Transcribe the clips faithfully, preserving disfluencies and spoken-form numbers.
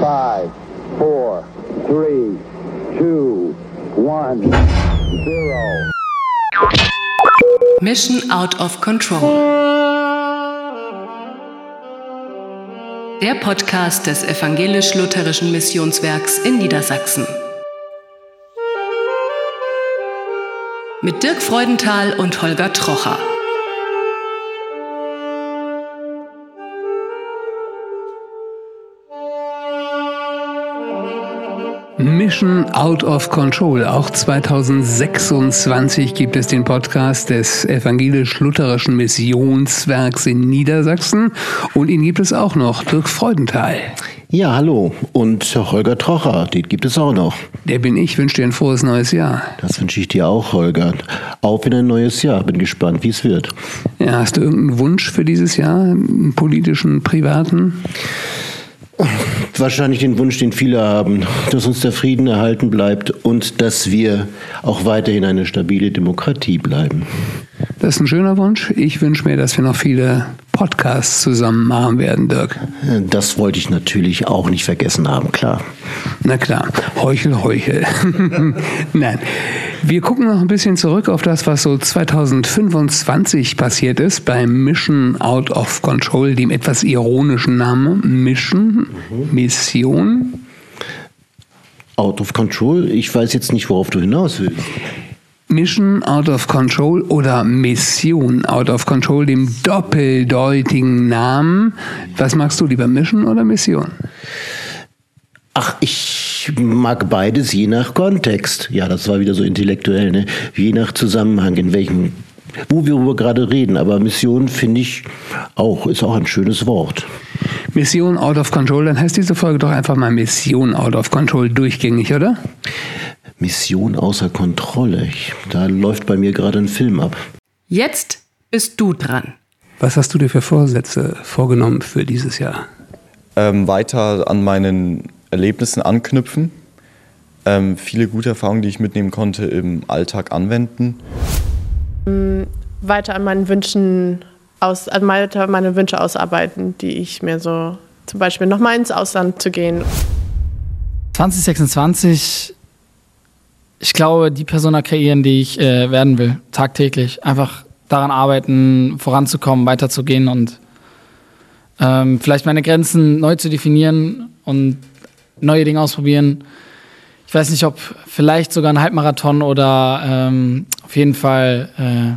Five, four, three, two, one, zero. Mission Out of Control. Der Podcast des Evangelisch-Lutherischen Missionswerks in Niedersachsen. Mit Dirk Freudenthal und Holger Trocher. Mission Out of Control. Auch zweitausendsechsundzwanzig gibt es den Podcast des Evangelisch-Lutherischen Missionswerks in Niedersachsen. Und ihn gibt es auch noch, Dirk Freudenthal. Ja, hallo. Und Holger Trocher, den gibt es auch noch. Der bin ich, wünsche dir ein frohes neues Jahr. Das wünsche ich dir auch, Holger. Auf in ein neues Jahr. Bin gespannt, wie es wird. Ja, hast du irgendeinen Wunsch für dieses Jahr, einen politischen, privaten? Wahrscheinlich den Wunsch, den viele haben, dass uns der Frieden erhalten bleibt und dass wir auch weiterhin eine stabile Demokratie bleiben. Das ist ein schöner Wunsch. Ich wünsche mir, dass wir noch viele Podcasts zusammen machen werden, Dirk. Das wollte ich natürlich auch nicht vergessen haben, klar. Na klar, Heuchel, Heuchel. Nein, wir gucken noch ein bisschen zurück auf das, was so zweitausendfünfundzwanzig passiert ist beim Mission Out of Control, dem etwas ironischen Namen Mission, mhm. Mission. Out of Control? Ich weiß jetzt nicht, worauf du hinaus willst. Mission Out of Control oder Mission Out of Control, dem doppeldeutigen Namen. Was magst du lieber, Mission oder Mission? Ach, ich mag beides, je nach Kontext. Ja, das war wieder so intellektuell, ne? Je nach Zusammenhang, in welchem, wo wir über gerade reden. Aber Mission finde ich auch, ist auch ein schönes Wort. Mission Out of Control, dann heißt diese Folge doch einfach mal Mission Out of Control durchgängig, oder? Mission außer Kontrolle. Ich, da läuft bei mir gerade ein Film ab. Jetzt bist du dran. Was hast du dir für Vorsätze vorgenommen für dieses Jahr? Ähm, weiter an meinen Erlebnissen anknüpfen. Ähm, viele gute Erfahrungen, die ich mitnehmen konnte, im Alltag anwenden. Weiter an meinen Wünschen aus, also weiter meine Wünsche ausarbeiten, die ich mir so, zum Beispiel nochmal ins Ausland zu gehen. zwanzig sechsundzwanzig, ich glaube, die Persona kreieren, die ich äh, werden will, tagtäglich. Einfach daran arbeiten, voranzukommen, weiterzugehen und ähm, vielleicht meine Grenzen neu zu definieren und neue Dinge ausprobieren. Ich weiß nicht, ob vielleicht sogar ein Halbmarathon oder ähm, auf jeden Fall äh,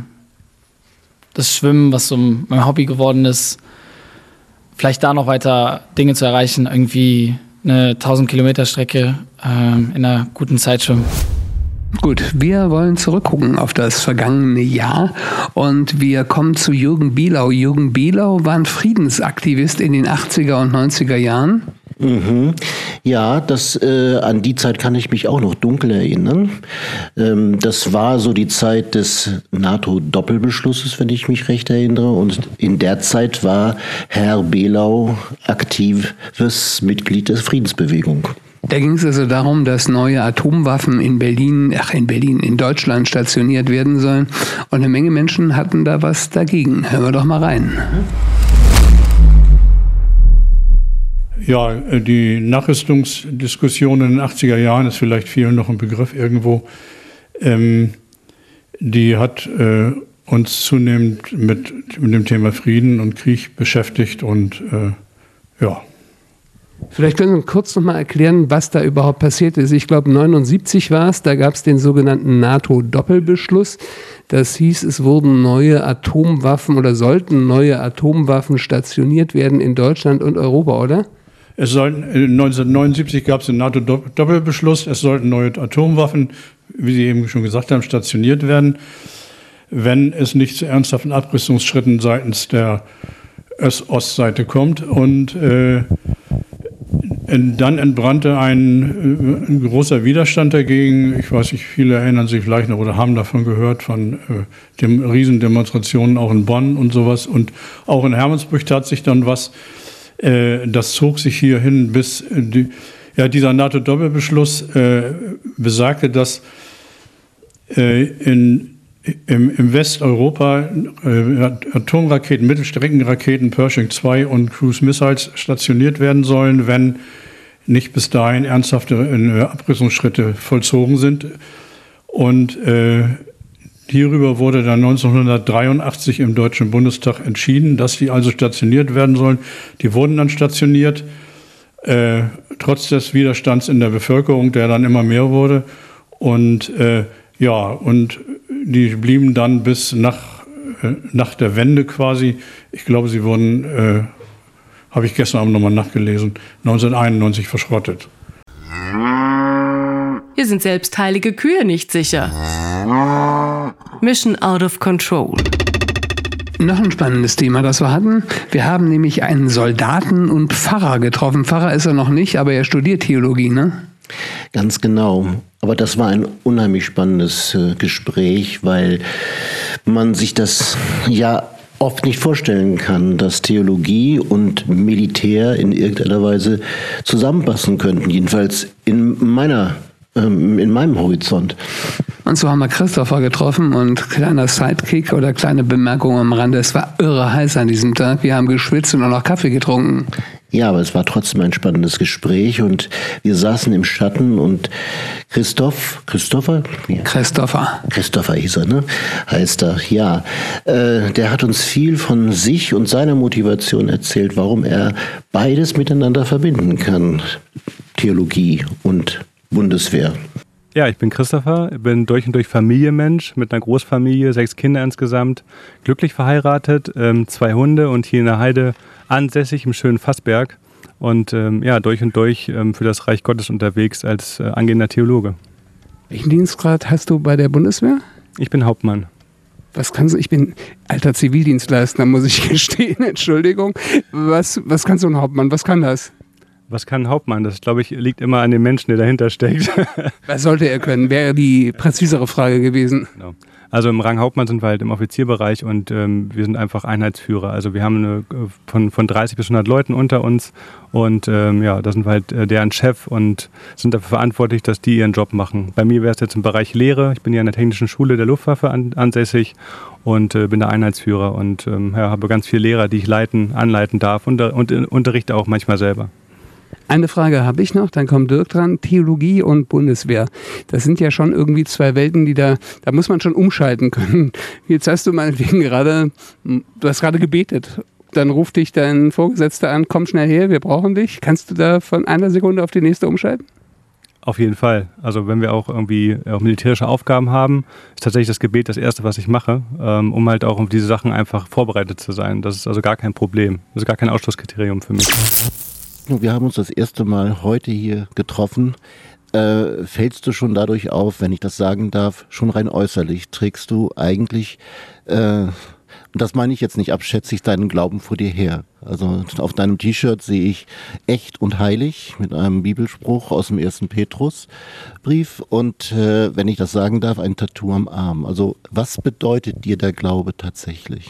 das Schwimmen, was so mein Hobby geworden ist, vielleicht da noch weiter Dinge zu erreichen, irgendwie eine tausend Kilometer Strecke ähm, in einer guten Zeit schwimmen. Gut, wir wollen zurückgucken auf das vergangene Jahr und wir kommen zu Jürgen Bielau. Jürgen Bielau war ein Friedensaktivist in den achtziger und neunziger Jahren. Mhm. Ja, das, äh, an die Zeit kann ich mich auch noch dunkel erinnern. Ähm, das war so die Zeit des NATO-Doppelbeschlusses, wenn ich mich recht erinnere. Und in der Zeit war Herr Bielau aktives Mitglied der Friedensbewegung. Da ging es also darum, dass neue Atomwaffen in Berlin, ach in Berlin, in Deutschland stationiert werden sollen. Und eine Menge Menschen hatten da was dagegen. Hören wir doch mal rein. Ja, die Nachrüstungsdiskussion in den achtziger Jahren ist vielleicht vielen noch ein Begriff irgendwo. Ähm, die hat äh, uns zunehmend mit, mit dem Thema Frieden und Krieg beschäftigt und äh, ja. Vielleicht können Sie kurz noch mal erklären, was da überhaupt passiert ist. Ich glaube, neunundsiebzig war es, da gab es den sogenannten NATO-Doppelbeschluss. Das hieß, es wurden neue Atomwaffen oder sollten neue Atomwaffen stationiert werden in Deutschland und Europa, oder? Es sollten, neunzehnhundertneunundsiebzig gab es den NATO-Doppelbeschluss, es sollten neue Atomwaffen, wie Sie eben schon gesagt haben, stationiert werden, wenn es nicht zu ernsthaften Abrüstungsschritten seitens der Ostseite kommt. Und äh, dann entbrannte ein, ein großer Widerstand dagegen. Ich weiß nicht, viele erinnern sich vielleicht noch oder haben davon gehört, von äh, den Riesendemonstrationen auch in Bonn und sowas. Und auch in Hermannsburg tat sich dann was. Äh, das zog sich hierhin bis, die, ja, dieser NATO-Doppelbeschluss äh, besagte, dass äh, in Im, im Westeuropa äh, Atomraketen, Mittelstreckenraketen Pershing zwei und Cruise Missiles stationiert werden sollen, wenn nicht bis dahin ernsthafte äh, Abrüstungsschritte vollzogen sind. Und äh, hierüber wurde dann neunzehnhundertdreiundachtzig im Deutschen Bundestag entschieden, dass die also stationiert werden sollen. Die wurden dann stationiert, äh, trotz des Widerstands in der Bevölkerung, der dann immer mehr wurde. Und äh, ja, und die blieben dann bis nach, äh, nach der Wende quasi, ich glaube, sie wurden, äh, habe ich gestern Abend nochmal nachgelesen, neunzehnhunderteinundneunzig verschrottet. Hier sind selbst heilige Kühe nicht sicher. Mission out of control. Noch ein spannendes Thema, das wir hatten. Wir haben nämlich einen Soldaten und Pfarrer getroffen. Pfarrer ist er noch nicht, aber er studiert Theologie, ne? Ganz genau. Aber das war ein unheimlich spannendes äh, Gespräch, weil man sich das ja oft nicht vorstellen kann, dass Theologie und Militär in irgendeiner Weise zusammenpassen könnten. Jedenfalls in meiner, ähm, in meinem Horizont. Und so haben wir Christopher getroffen und kleiner Sidekick oder kleine Bemerkung am Rande. Es war irre heiß an diesem Tag. Wir haben geschwitzt und auch noch Kaffee getrunken. Ja, aber es war trotzdem ein spannendes Gespräch und wir saßen im Schatten und Christoph, Christopher? Ja. Christopher. Christopher hieß er, ne? Heißt er, ja. Äh, der hat uns viel von sich und seiner Motivation erzählt, warum er beides miteinander verbinden kann. Theologie und Bundeswehr. Ja, ich bin Christopher, bin durch und durch Familienmensch mit einer Großfamilie, sechs Kinder insgesamt, glücklich verheiratet, ähm, zwei Hunde und hier in der Heide ansässig im schönen Fassberg und ähm, ja, durch und durch ähm, für das Reich Gottes unterwegs als äh, angehender Theologe. Welchen Dienstgrad hast du bei der Bundeswehr? Ich bin Hauptmann. Was kannst du? Ich bin alter Zivildienstleister, muss ich gestehen, Entschuldigung. Was, was kannst du ein Hauptmann? Was kann das? Was kann ein Hauptmann? Das, glaube ich, liegt immer an dem Menschen, der dahinter steckt. Was sollte er können? Wäre die präzisere Frage gewesen. Genau. Also im Rang Hauptmann sind wir halt im Offizierbereich und ähm, wir sind einfach Einheitsführer. Also wir haben eine, von, von dreißig bis hundert Leuten unter uns und ähm, ja, da sind wir halt äh, deren Chef und sind dafür verantwortlich, dass die ihren Job machen. Bei mir wäre es jetzt im Bereich Lehre. Ich bin hier an der Technischen Schule der Luftwaffe an, ansässig und äh, bin der Einheitsführer und ähm, ja, habe ganz viele Lehrer, die ich leiten, anleiten darf und, und äh, unterrichte auch manchmal selber. Eine Frage habe ich noch, dann kommt Dirk dran. Theologie und Bundeswehr. Das sind ja schon irgendwie zwei Welten, die da, da muss man schon umschalten können. Jetzt hast du meinetwegen gerade, du hast gerade gebetet. Dann ruft dich dein Vorgesetzter an, komm schnell her, wir brauchen dich. Kannst du da von einer Sekunde auf die nächste umschalten? Auf jeden Fall. Also wenn wir auch irgendwie auch militärische Aufgaben haben, ist tatsächlich das Gebet das Erste, was ich mache, ähm, um halt auch auf diese Sachen einfach vorbereitet zu sein. Das ist also gar kein Problem. Das ist gar kein Ausschlusskriterium für mich. Wir haben uns das erste Mal heute hier getroffen. Äh, fällst du schon dadurch auf, wenn ich das sagen darf, schon rein äußerlich, trägst du eigentlich, äh, und das meine ich jetzt nicht abschätzig, deinen Glauben vor dir her. Also auf deinem T-Shirt sehe ich echt und heilig mit einem Bibelspruch aus dem ersten Petrusbrief und äh, wenn ich das sagen darf, ein Tattoo am Arm. Also was bedeutet dir der Glaube tatsächlich?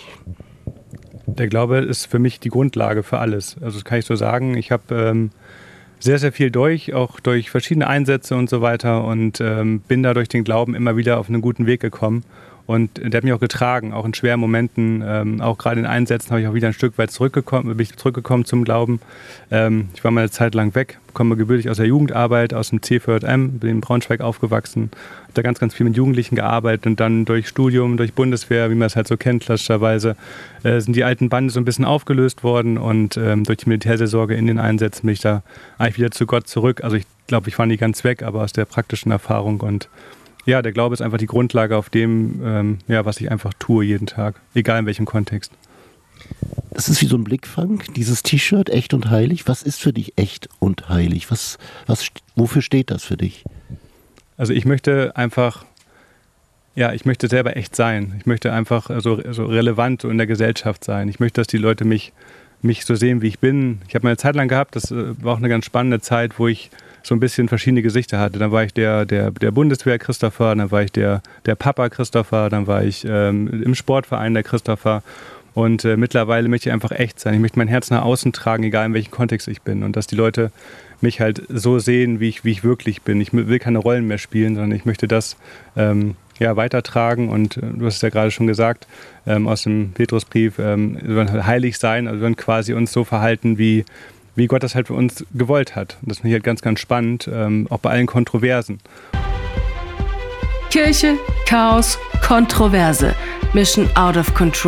Der Glaube ist für mich die Grundlage für alles. Also das kann ich so sagen. Ich habe ähm, sehr, sehr viel durch, auch durch verschiedene Einsätze und so weiter und ähm, bin da durch den Glauben immer wieder auf einen guten Weg gekommen. Und der hat mich auch getragen, auch in schweren Momenten, ähm, auch gerade in Einsätzen habe ich auch wieder ein Stück weit zurückgekommen, bin ich zurückgekommen zum Glauben. Ähm, ich war mal eine Zeit lang weg, komme gebürtig aus der Jugendarbeit, aus dem C V J M, bin in Braunschweig aufgewachsen, habe da ganz, ganz viel mit Jugendlichen gearbeitet und dann durch Studium, durch Bundeswehr, wie man es halt so kennt, klassischerweise, äh, sind die alten Bande so ein bisschen aufgelöst worden und ähm, durch die Militärseelsorge in den Einsätzen bin ich da eigentlich wieder zu Gott zurück. Also ich glaube, ich war nie ganz weg, aber aus der praktischen Erfahrung und ja, der Glaube ist einfach die Grundlage auf dem, ähm, ja, was ich einfach tue jeden Tag, egal in welchem Kontext. Das ist wie so ein Blickfang, dieses T-Shirt, echt und heilig. Was ist für dich echt und heilig? Was, was, wofür steht das für dich? Also ich möchte einfach, ja, ich möchte selber echt sein. Ich möchte einfach so, so relevant so in der Gesellschaft sein. Ich möchte, dass die Leute mich, mich so sehen, wie ich bin. Ich habe mal eine Zeit lang gehabt, das war auch eine ganz spannende Zeit, wo ich so ein bisschen verschiedene Gesichter hatte. Dann war ich der, der, der Bundeswehr Christopher, dann war ich der, der Papa Christopher, dann war ich ähm, im Sportverein der Christopher und äh, mittlerweile möchte ich einfach echt sein. Ich möchte mein Herz nach außen tragen, egal in welchem Kontext ich bin und dass die Leute mich halt so sehen, wie ich, wie ich wirklich bin. Ich will keine Rollen mehr spielen, sondern ich möchte das ähm, ja, weitertragen und äh, du hast es ja gerade schon gesagt, ähm, aus dem Petrusbrief, ähm, wir wollen heilig sein, also wir wollen quasi uns so verhalten, wie wie Gott das halt für uns gewollt hat. Und das finde ich halt ganz, ganz spannend, ähm, auch bei allen Kontroversen. Kirche, Chaos, Kontroverse. Mission out of control.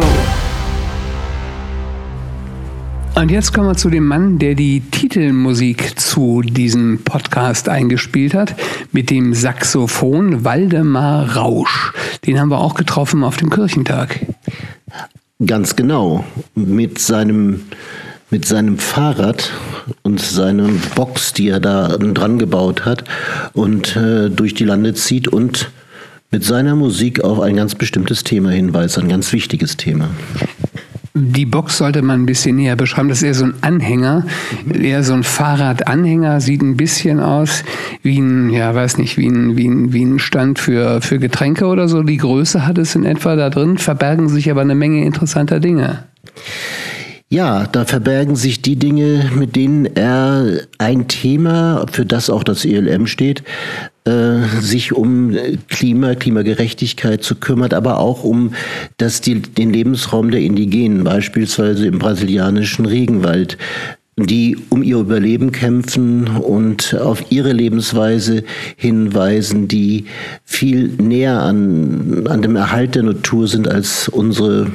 Und jetzt kommen wir zu dem Mann, der die Titelmusik zu diesem Podcast eingespielt hat, mit dem Saxophon Waldemar Rausch. Den haben wir auch getroffen auf dem Kirchentag. Ganz genau. Mit seinem, mit seinem Fahrrad und seiner Box, die er da dran gebaut hat und äh, durch die Lande zieht und mit seiner Musik auf ein ganz bestimmtes Thema hinweist, ein ganz wichtiges Thema. Die Box sollte man ein bisschen näher beschreiben. Das ist eher so ein Anhänger, eher so ein Fahrradanhänger. Sieht ein bisschen aus wie ein, ja, weiß nicht, wie ein, wie ein, wie ein Stand für, für Getränke oder so. Die Größe hat es in etwa. Da drin verbergen sich aber eine Menge interessanter Dinge. Ja, da verbergen sich die Dinge, mit denen er ein Thema, für das auch das E L M steht, äh, sich um Klima, Klimagerechtigkeit zu kümmert, aber auch um das, die, den Lebensraum der Indigenen, beispielsweise im brasilianischen Regenwald, die um ihr Überleben kämpfen und auf ihre Lebensweise hinweisen, die viel näher an, an dem Erhalt der Natur sind als unsere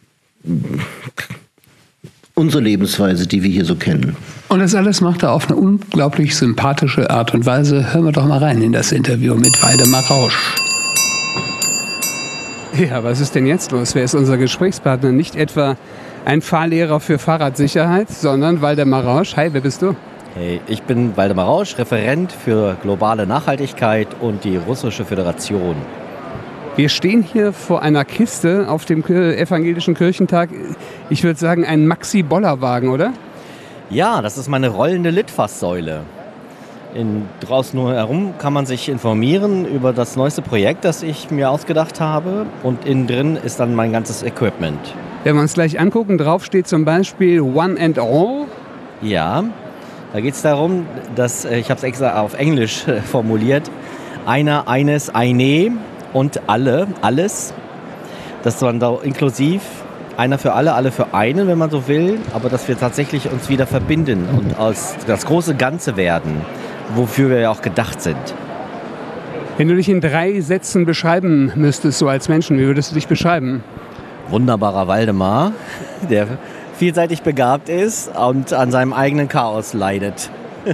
Unsere Lebensweise, die wir hier so kennen. Und das alles macht er auf eine unglaublich sympathische Art und Weise. Hören wir doch mal rein in das Interview mit Waldemar Rausch. Ja, was ist denn jetzt los? Wer ist unser Gesprächspartner? Nicht etwa ein Fahrlehrer für Fahrradsicherheit, sondern Waldemar Rausch. Hi, wer bist du? Hey, ich bin Waldemar Rausch, Referent für globale Nachhaltigkeit und die Russische Föderation. Wir stehen hier vor einer Kiste auf dem evangelischen Kirchentag. Ich würde sagen, ein Maxi-Bollerwagen, oder? Ja, das ist meine rollende Litfaßsäule. In, draußen nur herum kann man sich informieren über das neueste Projekt, das ich mir ausgedacht habe. Und innen drin ist dann mein ganzes Equipment. Wenn wir uns gleich angucken, drauf steht zum Beispiel One and All. Ja, da geht es darum, dass, ich habe es extra auf Englisch formuliert, einer, eines, eine und alle, alles. Das war da inklusiv, einer für alle, alle für einen, wenn man so will, aber dass wir tatsächlich uns wieder verbinden und als das große Ganze werden, wofür wir ja auch gedacht sind. Wenn du dich in drei Sätzen beschreiben müsstest, so als Menschen, wie würdest du dich beschreiben? Wunderbarer Waldemar, der vielseitig begabt ist und an seinem eigenen Chaos leidet.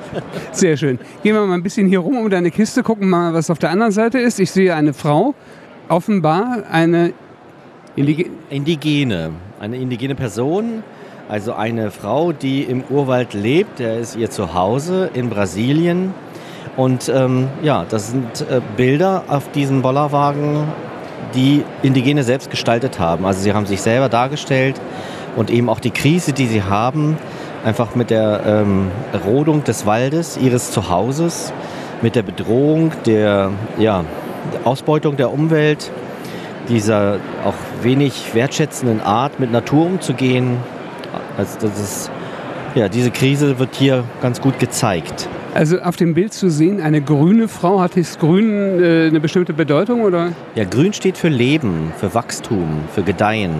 Sehr schön. Gehen wir mal ein bisschen hier rum um deine Kiste, gucken mal, was auf der anderen Seite ist. Ich sehe eine Frau, offenbar eine Indige- Indigene, eine indigene Person, also eine Frau, die im Urwald lebt. Der ist ihr Zuhause in Brasilien. Und ähm, ja, das sind äh, Bilder auf diesem Bollerwagen, die Indigene selbst gestaltet haben. Also sie haben sich selber dargestellt und eben auch die Krise, die sie haben, einfach mit der ähm, Rodung des Waldes, ihres Zuhauses, mit der Bedrohung der, ja, der Ausbeutung der Umwelt, dieser auch wenig wertschätzenden Art, mit Natur umzugehen. Also das ist, ja, diese Krise wird hier ganz gut gezeigt. Also auf dem Bild zu sehen, eine grüne Frau, hat das Grün äh, eine bestimmte Bedeutung, oder? Ja, Grün steht für Leben, für Wachstum, für Gedeihen.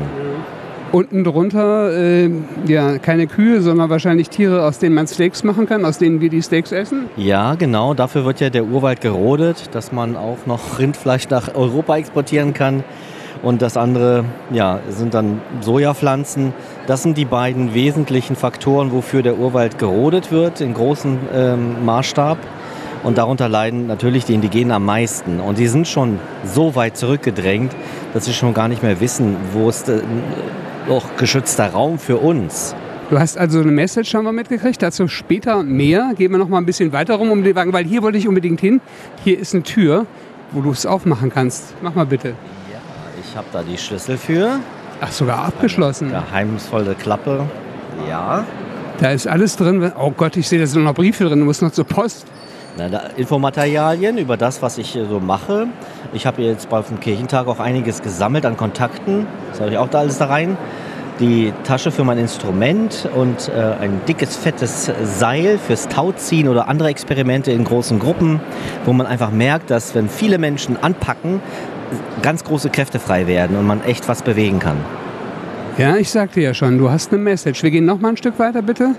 Unten drunter, äh, ja, keine Kühe, sondern wahrscheinlich Tiere, aus denen man Steaks machen kann, aus denen wir die Steaks essen? Ja, genau. Dafür wird ja der Urwald gerodet, dass man auch noch Rindfleisch nach Europa exportieren kann. Und das andere, ja, sind dann Sojapflanzen. Das sind die beiden wesentlichen Faktoren, wofür der Urwald gerodet wird, in großem ähm, Maßstab. Und darunter leiden natürlich die Indigenen am meisten. Und sie sind schon so weit zurückgedrängt, dass sie schon gar nicht mehr wissen, wo ist äh, auch geschützter Raum für uns. Du hast also eine Message, haben wir mitgekriegt, dazu später mehr. Gehen wir noch mal ein bisschen weiter rum um den Wagen, weil hier wollte ich unbedingt hin. Hier ist eine Tür, wo du es aufmachen kannst. Mach mal bitte. Ja, ich habe da die Schlüssel für. Ach, sogar abgeschlossen. Eine geheimnisvolle Klappe. Ja. Da ist alles drin. Oh Gott, ich sehe, da sind noch Briefe drin. Du musst noch zur Post. Na, da Infomaterialien über das, was ich so mache. Ich habe jetzt auf dem Kirchentag auch einiges gesammelt an Kontakten. Das habe ich auch da alles da rein. Die Tasche für mein Instrument und äh, ein dickes, fettes Seil fürs Tauziehen oder andere Experimente in großen Gruppen, wo man einfach merkt, dass wenn viele Menschen anpacken, ganz große Kräfte frei werden und man echt was bewegen kann. Ja, ich sagte ja schon, du hast eine Message. Wir gehen noch mal ein Stück weiter, bitte.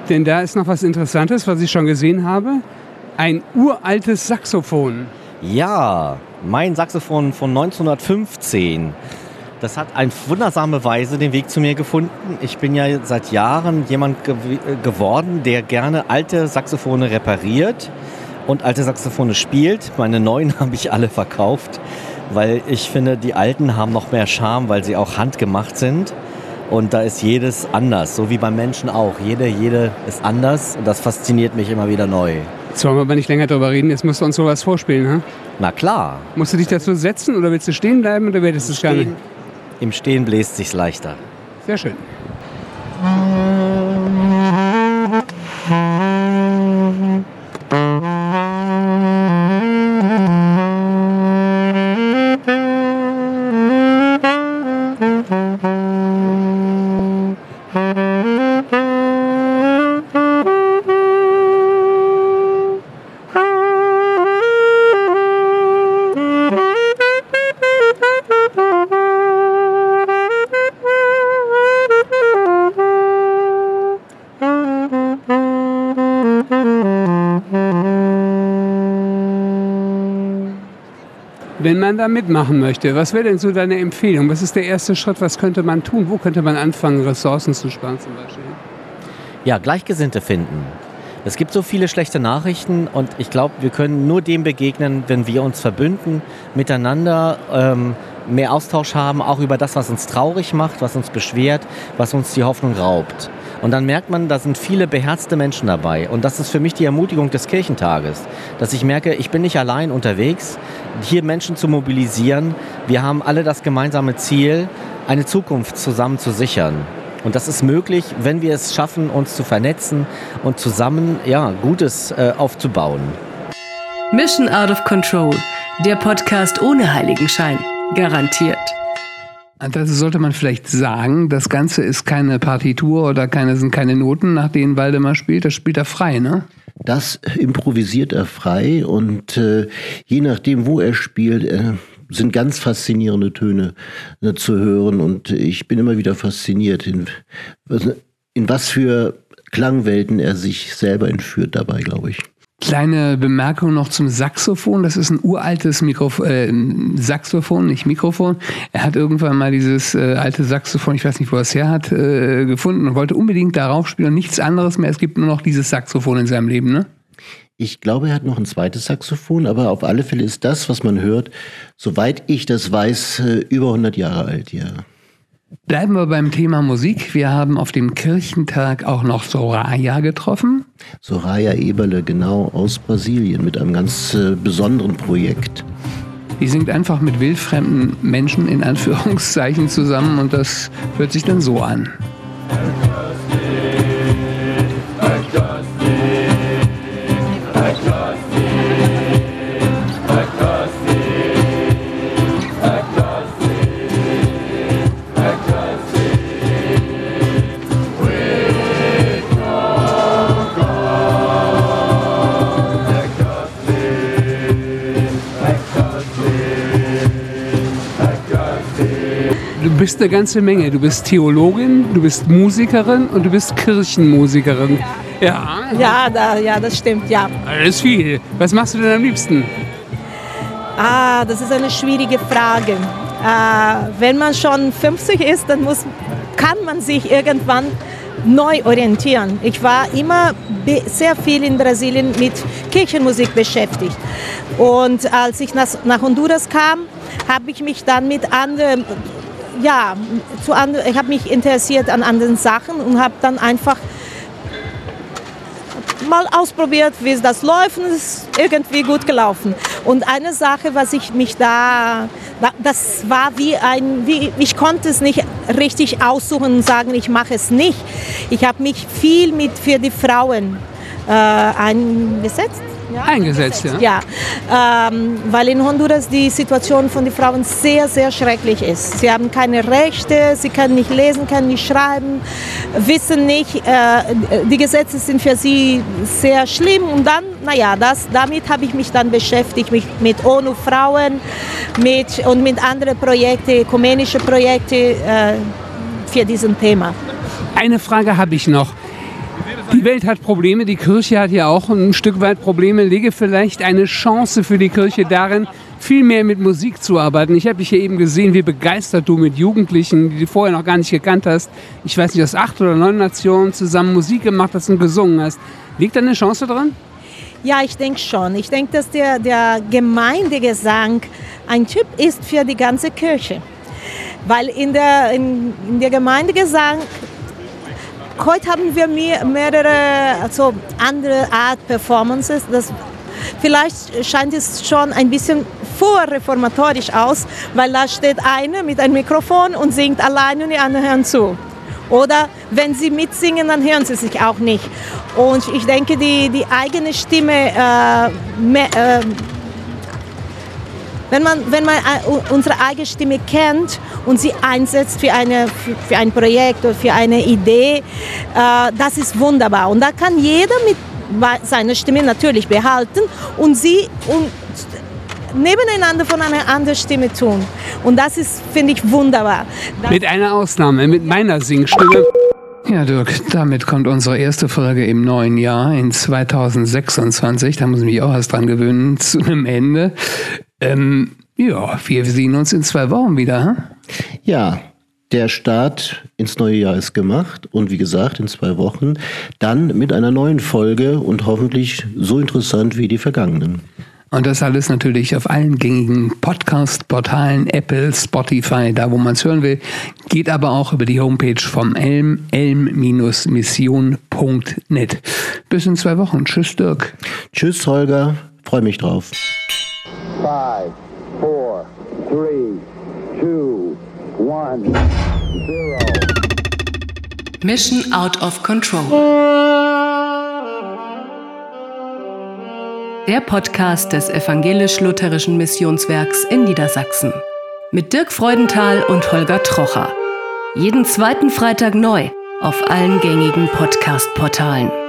Denn da ist noch was Interessantes, was ich schon gesehen habe. Ein uraltes Saxophon. Ja, mein Saxophon von neunzehnhundertfünfzehn. Das hat auf wundersame Weise den Weg zu mir gefunden. Ich bin ja seit Jahren jemand ge- geworden, der gerne alte Saxophone repariert und alte Saxophone spielt. Meine neuen habe ich alle verkauft, weil ich finde, die alten haben noch mehr Charme, weil sie auch handgemacht sind. Und da ist jedes anders, so wie beim Menschen auch. Jede, jede ist anders und das fasziniert mich immer wieder neu. Jetzt wollen wir aber nicht länger darüber reden, jetzt musst du uns sowas vorspielen, ha? Na klar. Musst du dich dazu setzen oder willst du stehen bleiben oder willst du es gar nicht? Im Stehen bläst sich's leichter. Sehr schön. Wenn man da mitmachen möchte, was wäre denn so deine Empfehlung? Was ist der erste Schritt? Was könnte man tun? Wo könnte man anfangen, Ressourcen zu sparen zum Beispiel? Ja, Gleichgesinnte finden. Es gibt so viele schlechte Nachrichten und ich glaube, wir können nur dem begegnen, wenn wir uns verbünden, miteinander ähm, mehr Austausch haben, auch über das, was uns traurig macht, was uns beschwert, was uns die Hoffnung raubt. Und dann merkt man, da sind viele beherzte Menschen dabei. Und das ist für mich die Ermutigung des Kirchentages, dass ich merke, ich bin nicht allein unterwegs, hier Menschen zu mobilisieren. Wir haben alle das gemeinsame Ziel, eine Zukunft zusammen zu sichern. Und das ist möglich, wenn wir es schaffen, uns zu vernetzen und zusammen ja, Gutes äh, aufzubauen. Mission Out of Control, der Podcast ohne Heiligenschein. Garantiert. Also sollte man vielleicht sagen, das Ganze ist keine Partitur oder keine, sind keine Noten, nach denen Waldemar spielt. Das spielt er frei, ne? Das improvisiert er frei und äh, je nachdem, wo er spielt, äh, sind ganz faszinierende Töne äh, zu hören. Und ich bin immer wieder fasziniert, in, in was für Klangwelten er sich selber entführt dabei, glaube ich. Kleine Bemerkung noch zum Saxophon. Das ist ein uraltes Mikrof- äh, Saxophon, nicht Mikrofon. Er hat irgendwann mal dieses äh, alte Saxophon, ich weiß nicht, wo er es her hat, äh, gefunden und wollte unbedingt darauf spielen und nichts anderes mehr. Es gibt nur noch dieses Saxophon in seinem Leben, ne? Ich glaube, er hat noch ein zweites Saxophon, aber auf alle Fälle ist das, was man hört, soweit ich das weiß, äh, über hundert Jahre alt, ja. Bleiben wir beim Thema Musik. Wir haben auf dem Kirchentag auch noch Soraya getroffen. Soraya Eberle, genau, aus Brasilien mit einem ganz äh, besonderen Projekt. Die singt einfach mit wildfremden Menschen in Anführungszeichen zusammen und das hört sich dann so an. Du bist eine ganze Menge. Du bist Theologin, du bist Musikerin und du bist Kirchenmusikerin. Ja. Ja, ja, da, ja das stimmt, ja. Alles viel. Was machst du denn am liebsten? Ah, das ist eine schwierige Frage. Äh, wenn man schon fünfzig ist, dann muss, kann man sich irgendwann neu orientieren. Ich war immer be- sehr viel in Brasilien mit Kirchenmusik beschäftigt. Und als ich nach, nach Honduras kam, habe ich mich dann mit anderen, ja, zu anderen, ich habe mich interessiert an anderen Sachen und habe dann einfach mal ausprobiert, wie das läuft, und es ist irgendwie gut gelaufen. Und eine Sache, was ich mich da, das war wie ein, wie, ich konnte es nicht richtig aussuchen und sagen, ich mache es nicht. Ich habe mich viel mit für die Frauen äh, eingesetzt. Ja, eingesetzt, eingesetzt, ja. ja. Ähm, weil in Honduras die Situation von den Frauen sehr, sehr schrecklich ist. Sie haben keine Rechte, sie können nicht lesen, können nicht schreiben, wissen nicht, äh, die Gesetze sind für sie sehr schlimm. Und dann, naja, das, damit habe ich mich dann beschäftigt, mich mit O N U-Frauen mit, und mit anderen Projekten, ökumenische Projekte äh, für diesen Thema. Eine Frage habe ich noch. Die Welt hat Probleme, die Kirche hat ja auch ein Stück weit Probleme. Lege vielleicht eine Chance für die Kirche darin, viel mehr mit Musik zu arbeiten. Ich habe dich ja eben gesehen, wie begeistert du mit Jugendlichen, die du vorher noch gar nicht gekannt hast, ich weiß nicht, aus acht oder neun Nationen zusammen Musik gemacht hast und gesungen hast. Liegt da eine Chance dran? Ja, ich denke schon. Ich denke, dass der, der Gemeindegesang ein Typ ist für die ganze Kirche. Weil in der, in, in der Gemeindegesang, heute haben wir mehr, mehrere also andere Art Performances. Das, vielleicht scheint es schon ein bisschen vorreformatorisch aus, weil da steht einer mit einem Mikrofon und singt allein und die anderen hören zu. Oder wenn sie mitsingen, dann hören sie sich auch nicht. Und ich denke, die, die eigene Stimme, äh, mehr, äh, wenn man, wenn man unsere eigene Stimme kennt und sie einsetzt für, eine, für, für ein Projekt oder für eine Idee, äh, das ist wunderbar. Und da kann jeder mit seiner Stimme natürlich behalten und sie und nebeneinander von einer anderen Stimme tun. Und das ist, finde ich, wunderbar. Das mit einer Ausnahme, mit meiner Singstimme. Ja, Dirk, damit kommt unsere erste Folge im neuen Jahr in zweitausendsechsundzwanzig. Da muss ich mich auch erst dran gewöhnen, zu einem Ende. Ähm, ja, wir sehen uns in zwei Wochen wieder. Hm? Ja, der Start ins neue Jahr ist gemacht. Und wie gesagt, in zwei Wochen dann mit einer neuen Folge und hoffentlich so interessant wie die vergangenen. Und das alles natürlich auf allen gängigen Podcast-Portalen, Apple, Spotify, da wo man es hören will. Geht aber auch über die Homepage vom Elm, elm Mission punkt net. Bis in zwei Wochen. Tschüss, Dirk. Tschüss, Holger. Freue mich drauf. Five, four, three, two, one, zero. Mission Out of Control. Der Podcast des evangelisch-lutherischen Missionswerks in Niedersachsen. Mit Dirk Freudenthal und Holger Trocher. Jeden zweiten Freitag neu auf allen gängigen Podcast-Portalen.